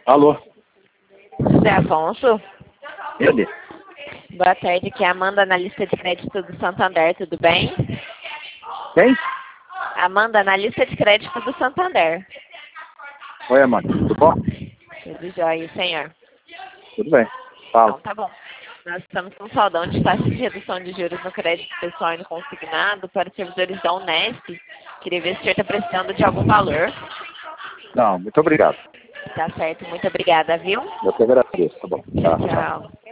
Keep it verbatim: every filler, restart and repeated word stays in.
Alô? José Afonso? Ele? Boa tarde, aqui é a Amanda, analista de crédito do Santander, tudo bem? Quem? Amanda, analista de crédito do Santander. Oi, Amanda. Tudo bom? Tudo jóia, senhor? Tudo bem. Fala. Então, tá bom. Nós estamos com saldão de taxa de redução de juros no crédito pessoal e no consignado para os servidores da Unesp. Queria ver se o senhor está precisando de algum valor. Não, muito obrigado. Tá certo, muito obrigada, viu? Eu que agradeço. Tá bom. Tá, tchau. Tchau.